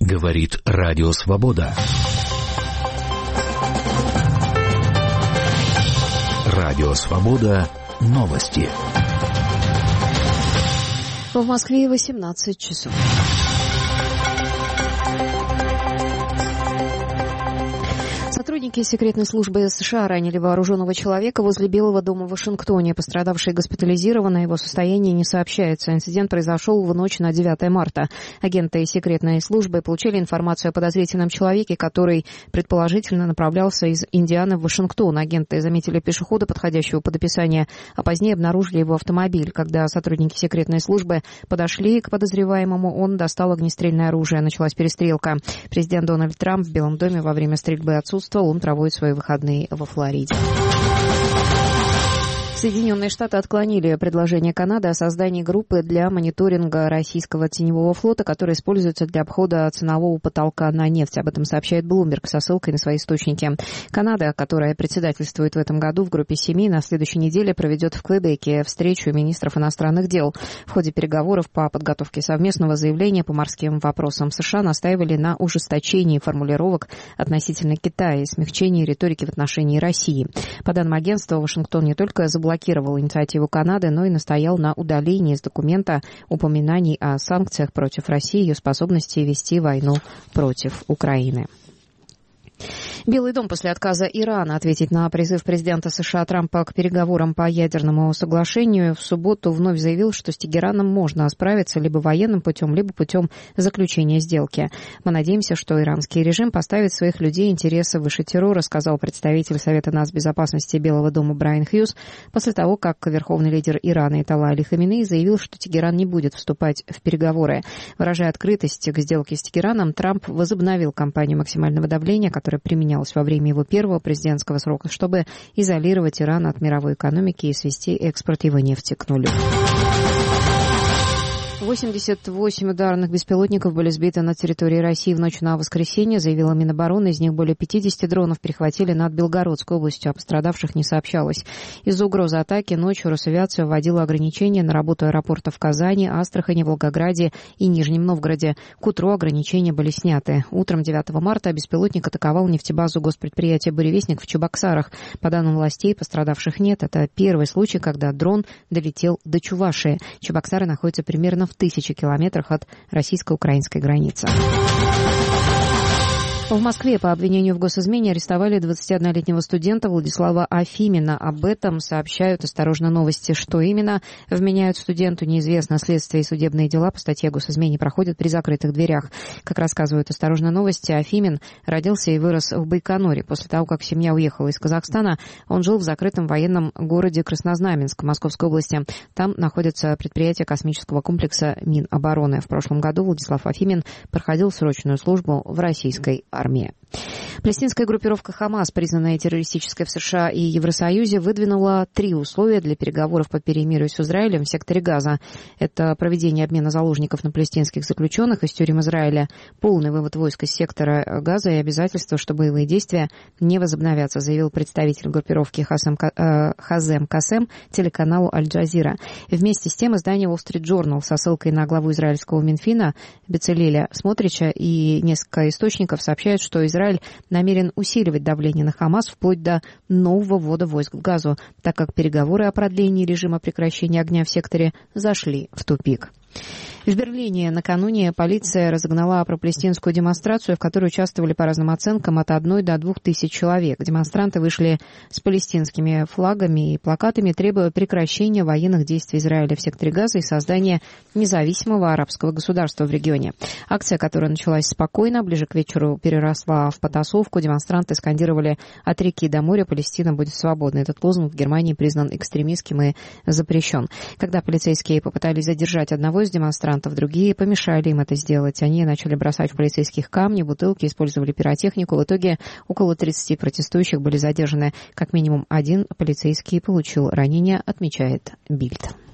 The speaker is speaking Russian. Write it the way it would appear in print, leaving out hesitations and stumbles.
Говорит Радио Свобода. Радио Свобода. Новости. В Москве 18 часов. Сотрудники секретной службы США ранили вооруженного человека возле Белого дома в Вашингтоне. Пострадавший госпитализирован, о его состоянии не сообщается. Инцидент произошел в ночь на 9 марта. Агенты секретной службы получили информацию о подозрительном человеке, который предположительно направлялся из Индианы в Вашингтон. Агенты заметили пешехода, подходящего под описание, а позднее обнаружили его автомобиль. Когда сотрудники секретной службы подошли к подозреваемому, он достал огнестрельное оружие. Началась перестрелка. Президент Дональд Трамп в Белом доме во время стрельбы отсутствовал. Он проводит свои выходные во Флориде. Соединенные Штаты отклонили предложение Канады о создании группы для мониторинга российского теневого флота, который используется для обхода ценового потолка на нефть. Об этом сообщает Bloomberg со ссылкой на свои источники. Канада, которая председательствует в этом году в группе 7, на следующей неделе проведет в Квебеке встречу министров иностранных дел. В ходе переговоров по подготовке совместного заявления по морским вопросам США настаивали на ужесточении формулировок относительно Китая и смягчении риторики в отношении России. По данным агентства, Вашингтон не только заблокировал инициативу Канады, но и настоял на удалении из документа упоминаний о санкциях против России и ее способности вести войну против Украины. Белый дом после отказа Ирана ответить на призыв президента США Трампа к переговорам по ядерному соглашению в субботу вновь заявил, что с Тегераном можно справиться либо военным путем, либо путем заключения сделки. Мы надеемся, что иранский режим поставит своих людей интересы выше террора, сказал представитель Совета нацбезопасности Белого дома Брайан Хьюз, после того, как верховный лидер Ирана Аятолла Али Хаминеи заявил, что Тегеран не будет вступать в переговоры. Выражая открытость к сделке с Тегераном, Трамп возобновил кампанию максимального давления, которая применялась во время его первого президентского срока, чтобы изолировать Иран от мировой экономики и свести экспорт его нефти к нулю. 88 ударных беспилотников были сбиты на территории России в ночь на воскресенье, заявила Минобороны. Из них более 50 дронов перехватили над Белгородской областью, а пострадавших не сообщалось. Из-за угрозы атаки ночью Росавиация вводила ограничения на работу аэропортов в Казани, Астрахани, Волгограде и Нижнем Новгороде. К утру ограничения были сняты. Утром 9 марта беспилотник атаковал нефтебазу госпредприятия «Буревестник» в Чебоксарах. По данным властей, пострадавших нет. Это первый случай, когда дрон долетел до Чувашии. Чебоксары находятся примерно в 1000 километрах от российско-украинской границы. В Москве по обвинению в госизмене арестовали 21-летнего студента Владислава Афимина. Об этом сообщают «Осторожно, новости». Что именно вменяют студенту, неизвестно. Следствие и судебные дела по статье о госизмене проходят при закрытых дверях. Как рассказывают «Осторожно, новости», Афимин родился и вырос в Байконуре. После того, как семья уехала из Казахстана, он жил в закрытом военном городе Краснознаменск Московской области. Там находится предприятие космического комплекса Минобороны. В прошлом году Владислав Афимин проходил срочную службу в российской армии. Палестинская группировка «Хамас», признанная террористической в США и Евросоюзе, выдвинула 3 условия для переговоров по перемирию с Израилем в секторе Газа. Это проведение обмена заложников на палестинских заключенных из тюрем Израиля, полный вывод войск из сектора Газа и обязательство, что боевые действия не возобновятся, заявил представитель группировки Хазем Касем телеканалу Аль-Джазира. Вместе с тем издание Wall Street Journal со ссылкой на главу израильского Минфина Бецалеля Смотрича и несколько источников сообщают, что Израиль намерен усиливать давление на Хамас вплоть до нового ввода войск в Газу, так как переговоры о продлении режима прекращения огня в секторе зашли в тупик. В Берлине накануне полиция разогнала пропалестинскую демонстрацию, в которой участвовали по разным оценкам от 1 до 2 тысяч человек. Демонстранты вышли с палестинскими флагами и плакатами, требуя прекращения военных действий Израиля в секторе Газа и создания независимого арабского государства в регионе. Акция, которая началась спокойно, ближе к вечеру переросла в потасовку. Демонстранты скандировали «От реки до моря Палестина будет свободна». Этот лозунг в Германии признан экстремистским и запрещен. Когда полицейские попытались задержать одного из демонстрантов, другие помешали им это сделать. Они начали бросать в полицейских камни, бутылки, использовали пиротехнику. В итоге около 30 протестующих были задержаны. Как минимум один полицейский получил ранение, отмечает Бильд.